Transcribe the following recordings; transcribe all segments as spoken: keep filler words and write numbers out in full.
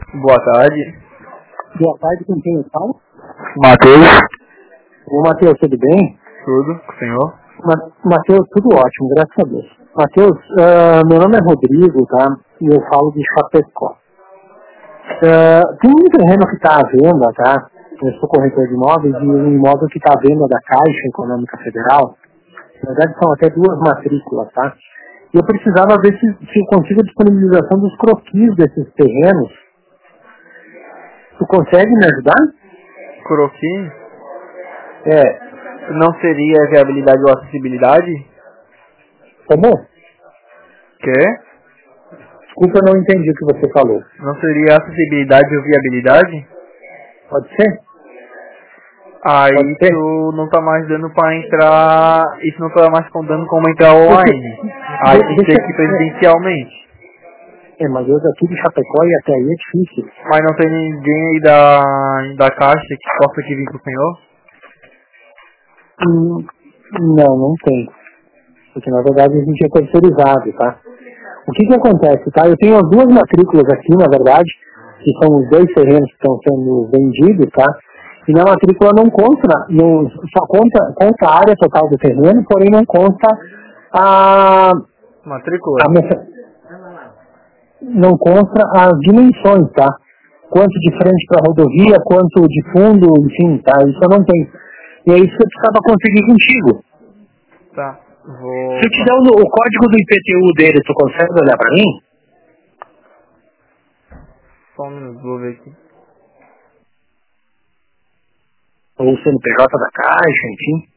Boa tarde. Boa tarde, com quem eu falo? Matheus. Ô, Matheus, tudo bem? Tudo, senhor? Ma- Matheus, tudo ótimo, graças a Deus. Matheus, ah, meu nome é Rodrigo, tá? E eu falo de Chapecó. Ah, tem um terreno que está à venda, tá? Eu sou corretor de imóveis e um imóvel que está à venda da Caixa Econômica Federal. Na verdade, são até duas matrículas, tá? E eu precisava ver se, se eu consigo a disponibilização dos croquis desses terrenos. Tu consegue me ajudar? Croquis? É, Não seria viabilidade ou acessibilidade? como? Quê? Desculpa, eu não entendi o que você falou. Não seria acessibilidade ou viabilidade? Pode ser? Ah, Pode ser? isso não tá mais dando pra entrar... Isso não tá mais dando como entrar online. Aí tem que Deixa, ter que ir presencialmente. é, mas eu daqui de Chapecó e até aí é difícil. Mas não tem ninguém aí da, da caixa que possa aqui vir pro senhor? Hum, não, não tem. Porque na verdade a gente é terceirizado, tá? O que que acontece, tá? Eu tenho as duas matrículas aqui, na verdade, que são os dois terrenos que estão sendo vendidos, tá? E na matrícula não consta, não, só conta, conta a área total do terreno, porém não consta a, Matrícula? a meça- não consta as dimensões, tá? Quanto de frente para a rodovia, quanto de fundo, enfim, tá? Isso eu não tenho. E é isso que eu precisava conseguir contigo. Tá. Se eu te Vou... der o, o código do I P T U dele, tu consegue olhar para mim? Só um minuto, vou ver aqui. Ou o C N P J da Caixa, enfim.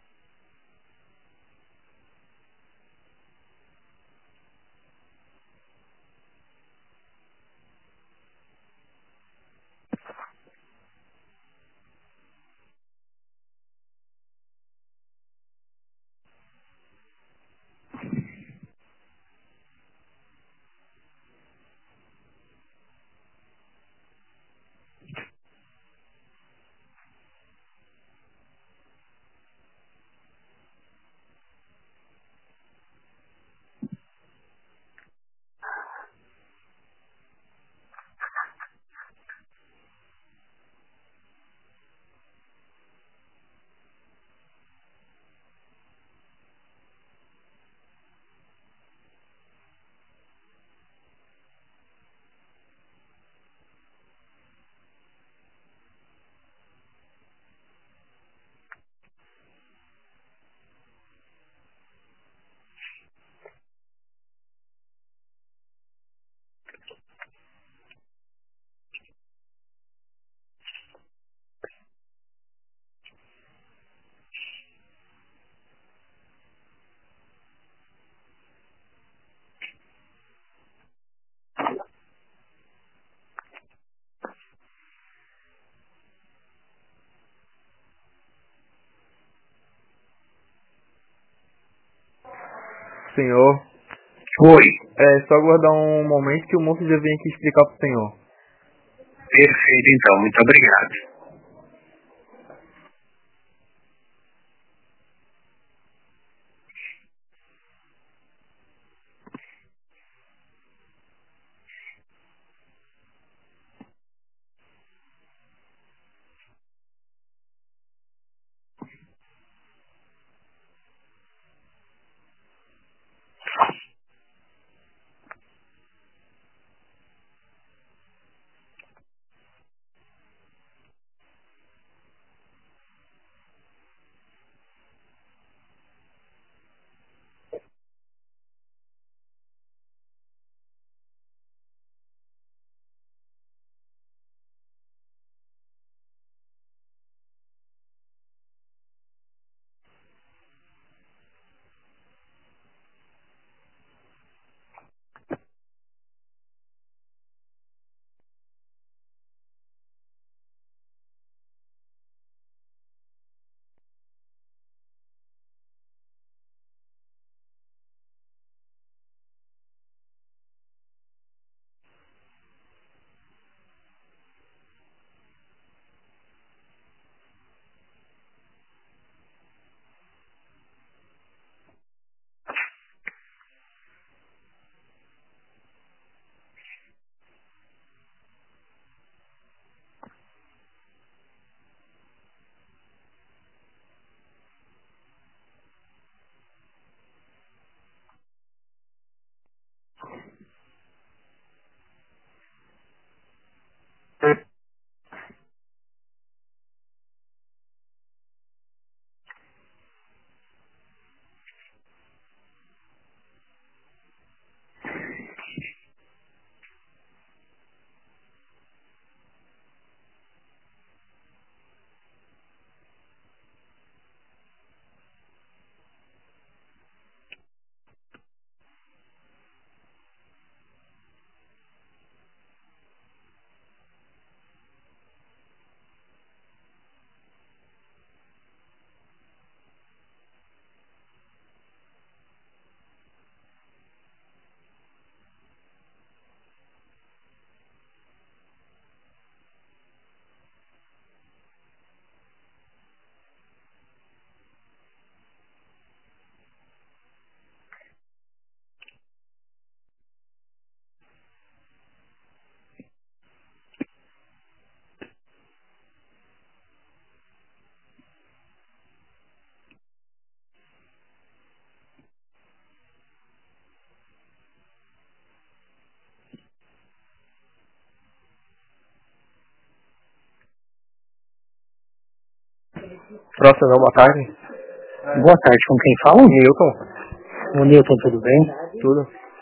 Senhor, Oi. é só aguardar um momento que o moço já vem aqui explicar pro senhor. Perfeito, então. Muito obrigado. Próximo, não, boa tarde. Boa tarde, com quem fala? Newton. O Newton, tudo bem? Tudo.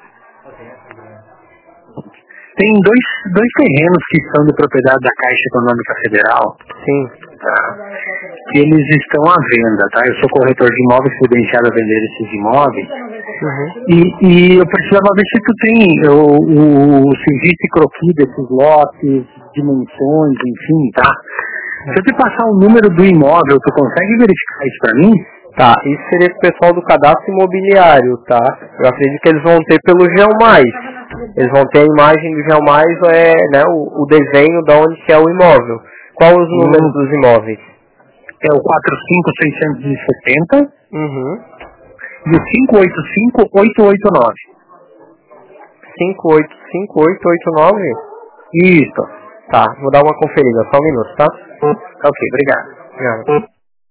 Tem dois, dois terrenos que são de propriedade da Caixa Econômica Federal. Sim. Tá? Que eles estão à venda, tá? Eu sou corretor de imóveis, credenciado a vender esses imóveis. Uhum. E, e eu precisava ver se tu tem o, o, o serviço e croquis desses lotes, dimensões, enfim, tá? Se eu te passar o número do imóvel, tu consegue verificar isso pra mim? Tá, isso seria com o pessoal do cadastro imobiliário, tá? Eu acredito que eles vão ter pelo Geomais. Eles vão ter a imagem do Geomais, é, né, o, o desenho de onde que é o imóvel. Qual os Hum. números dos imóveis? É o quatro cinco seis sete zero Uhum. e o cinco oito cinco oito oito nove. cinco oito cinco oito oito nove? Isso. Tá, vou dar uma conferida, só um minuto, tá? Ok, obrigado. Obrigado.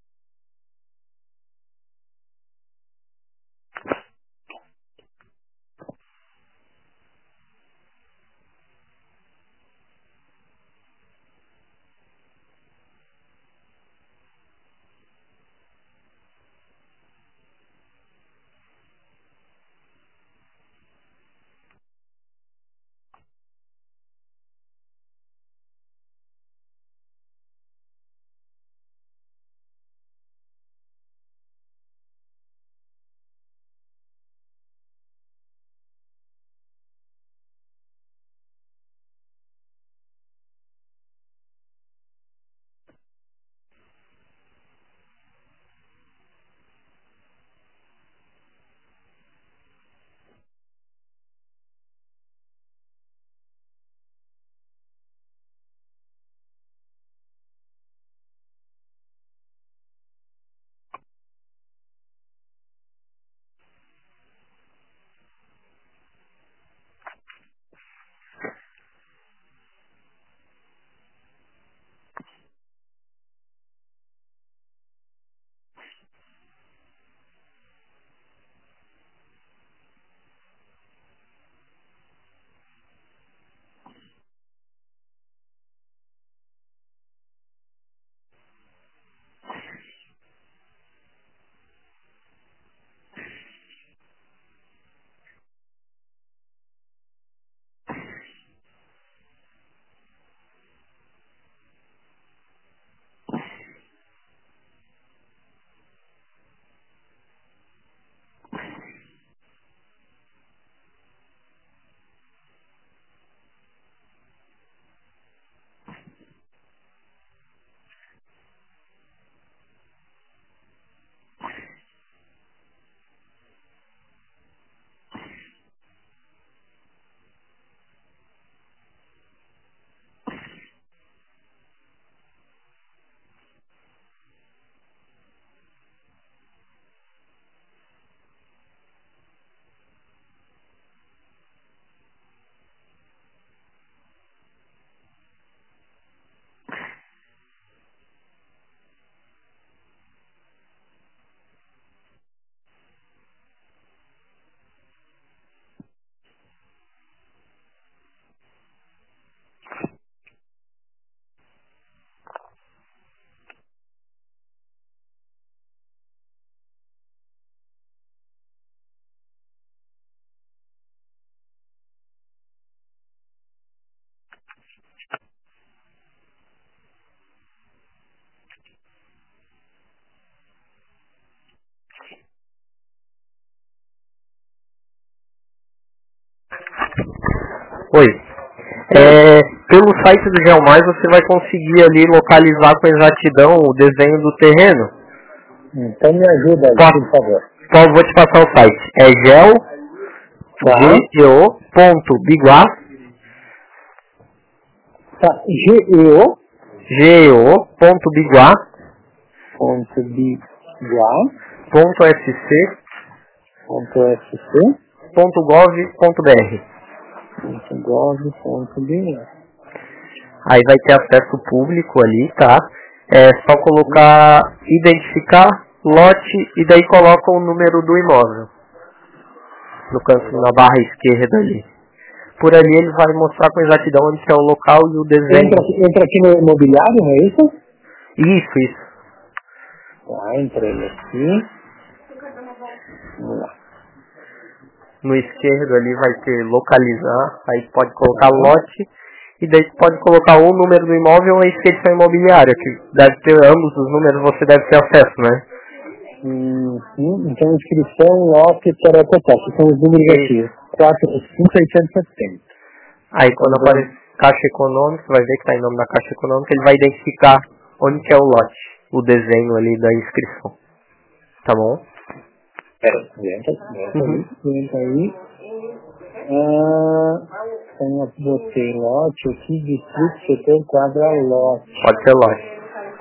Oi. É, pelo site do Geomais você vai conseguir ali localizar com exatidão o desenho do terreno. Então me ajuda aí, Posso, por favor. posso, vou te passar o site. É geo, geo ponto biguá, Tá, geo geo ponto biguá ponto biguá ponto sc ponto sc ponto gov ponto br. ponto gov ponto br. Aí vai ter acesso público ali, tá? É só colocar, identificar, lote e daí coloca o número do imóvel. No canto, na barra esquerda ali. Por ali ele vai mostrar com exatidão onde que é o local e o desenho. Entra, entra aqui no imobiliário, não é isso? Isso, isso. Tá, entrei aqui. Vamos lá. No esquerdo ali vai ter localizar, aí pode colocar lote, e daí pode colocar o número do imóvel ou a inscrição imobiliária, que deve ter ambos os números, você deve ter acesso, né? Hum, sim, então inscrição, lote, taratata, que são os números aqui. quatro cinco seiscentos e setenta. Aí quando aparece Caixa Econômica, vai ver que está em nome da Caixa Econômica, ele vai identificar onde que é o lote, o desenho ali da inscrição. Tá bom? Pera, entra, entra Uhum. aí, entra aí. Ah, então eu botei lote aqui, distrito, setor, quadra, lote. Pode ser lote.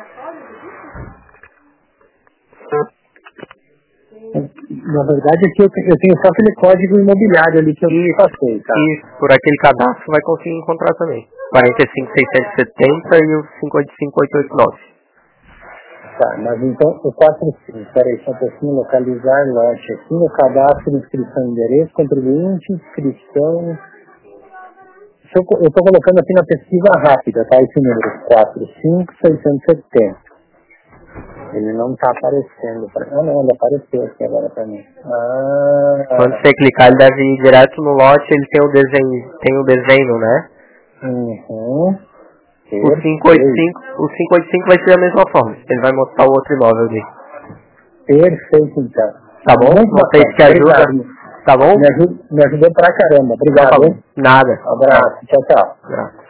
Na verdade, aqui eu tenho, eu tenho só aquele código imobiliário ali que eu Isso, passei, tá? Isso, por aquele cadastro vai conseguir encontrar também. quarenta e cinco seiscentos e setenta e o cinco oito cinco oito oito nove. Tá, mas então o quatro cinco, peraí, só um pouquinho, localizar lote aqui no cadastro, inscrição, endereço, contribuinte, inscrição. Eu estou colocando aqui na pesquisa rápida, tá? Esse número, quatro cinco seiscentos e setenta. Ele não está aparecendo. Pra... Ah, não, ele apareceu aqui agora para mim. Ah, Quando você clicar, ele deve ir direto no lote, ele tem o desenho, tem o desenho, né? Uhum. O cinco oito cinco, o cinco oito cinco vai ser da mesma forma. Ele vai mostrar o outro imóvel ali. Perfeito, então. Tá bom? Muito Vocês bacana. que ajudam. Obrigado. Tá bom? Me, ajud, me ajudou pra caramba. Obrigado, Tá bom. hein? Nada. Um abraço. Tchau, tchau. Abraço.